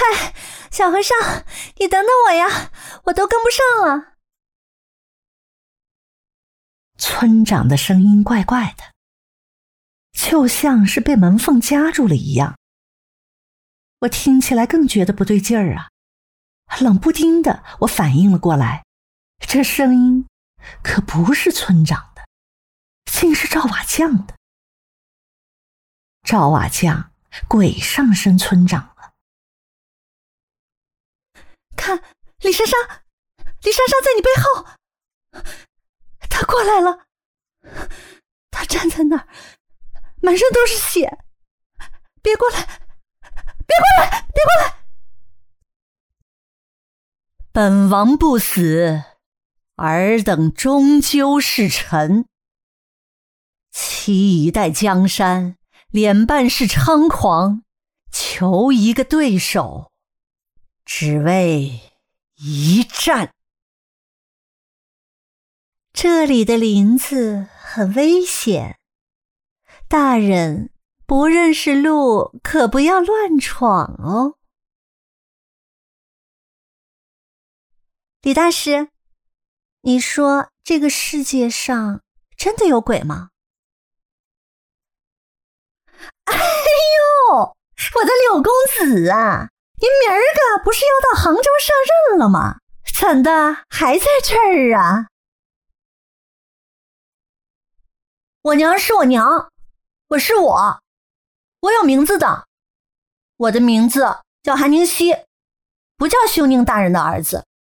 快，小和尚，你等等我呀，我都跟不上了。 村长的声音怪怪的，就像是被门缝夹住了一样。我听起来更觉得不对劲儿啊！冷不丁的，我反应了过来，这声音可不是村长的，竟是赵瓦匠的。赵瓦匠鬼上身村长了。 看，李珊珊在你背后，他过来了，他站在那儿，满身都是血，别过来，别过来，别过来！ 本王不死，尔等终究是臣。七一代江山，脸办是猖狂，求一个对手，只为一战。 这里的林子很危险，大人不认识路，可不要乱闯哦。李大师，你说这个世界上真的有鬼吗？哎呦，我的柳公子啊，您明儿个不是要到杭州上任了吗？怎的还在这儿啊？我娘是我娘，我是我有名字的，我的名字叫韩宁熙，不叫休宁大人的儿子。